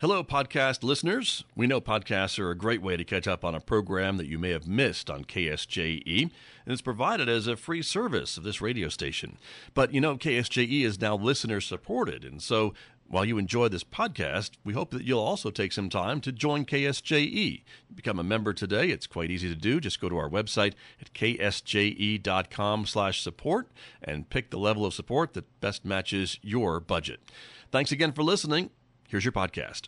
Hello, podcast listeners. We know podcasts are a great way to catch up on a program that you may have missed on KSJE, and it's provided as a free service of this radio station. But you know, KSJE is now listener-supported, and so while you enjoy this podcast, we hope that you'll also take some time to join KSJE. Become a member today. It's quite easy to do. Just go to our website at ksje.com/support and pick the level of support that best matches your budget. Thanks again for listening. Here's your podcast.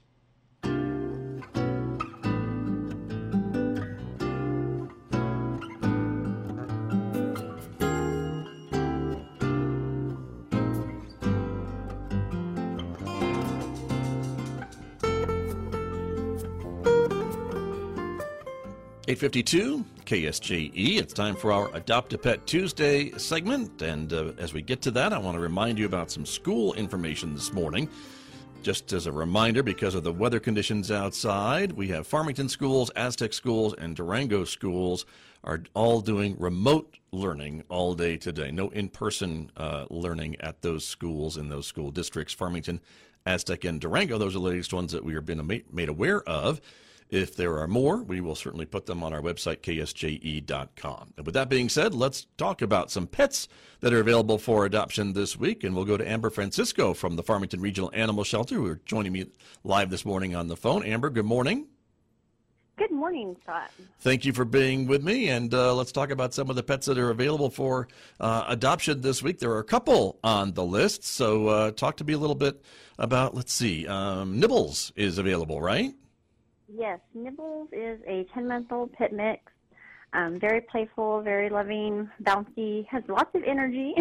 8:52 KSJE. It's time for our Adopt a Pet Tuesday segment. And as we get to that, I want to remind you about some school information this morning. Just as a reminder, because of the weather conditions outside, we have Farmington schools, Aztec schools, and Durango schools are all doing remote learning all day today. No in-person learning at those schools in those school districts. Farmington, Aztec, and Durango, those are the latest ones that we are being made aware of. If there are more, we will certainly put them on our website, ksje.com. And with that being said, let's talk about some pets that are available for adoption this week. And we'll go to Amber Francisco from the Farmington Regional Animal Shelter, who are joining me live this morning on the phone. Amber, good morning. Good morning, Scott. Thank you for being with me. And let's talk about some of the pets that are available for adoption this week. There are a couple on the list. So talk to me a little bit about, let's see, Nibbles is available, right? Yes, Nibbles is a 10-month-old pit mix. Very playful, very loving, bouncy, has lots of energy.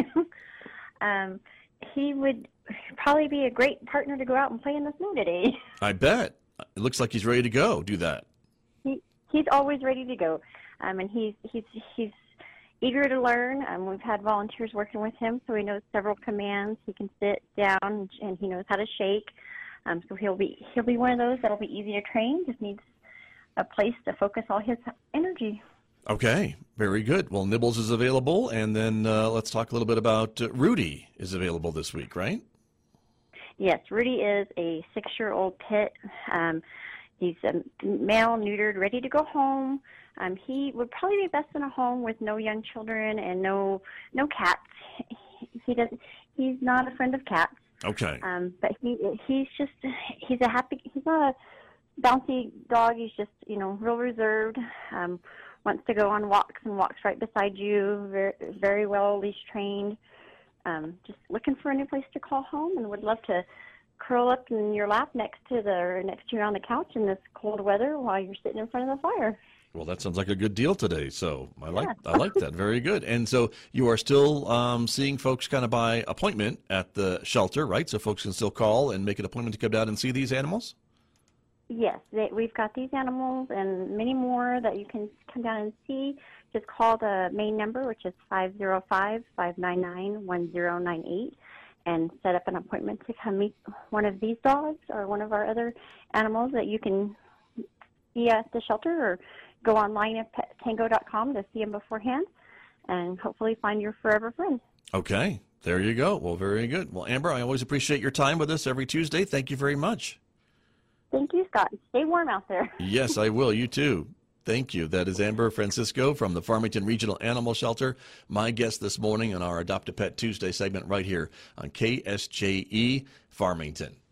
He would probably be a great partner to go out and play in the snow today. I bet. It looks like he's ready to go do that. He's always ready to go, and he's eager to learn. We've had volunteers working with him, so he knows several commands. He can sit down, and he knows how to shake. So he'll be one of those that'll be easy to train. Just needs a place to focus all his energy. Okay, very good. Well, Nibbles is available, and then let's talk a little bit about Rudy is available this week, right? Yes, Rudy is a 6-year-old pit. He's a male, neutered, ready to go home. He would probably be best in a home with no young children and no cats. He's not a friend of cats. Okay. But he's not a bouncy dog. He's just, real reserved. Wants to go on walks and walks right beside you. Very, very well leash trained. Just looking for a new place to call home, and would love to curl up in your lap next to you on the couch in this cold weather while you're sitting in front of the fire. Well, that sounds like a good deal today. So I like that. Very good. And so you are still seeing folks kind of by appointment at the shelter, right? So folks can still call and make an appointment to come down and see these animals? Yes, we've got these animals and many more that you can come down and see. Just call the main number, which is 505-599-1098, and set up an appointment to come meet one of these dogs or one of our other animals that you can see at the shelter, or go online at pettango.com to see them beforehand and hopefully find your forever friend. Okay, there you go. Well, very good. Well, Amber, I always appreciate your time with us every Tuesday. Thank you very much. Thank you, Scott. Stay warm out there. Yes, I will. You too. Thank you. That is Amber Francisco from the Farmington Regional Animal Shelter, my guest this morning on our Adopt a Pet Tuesday segment right here on KSJE Farmington.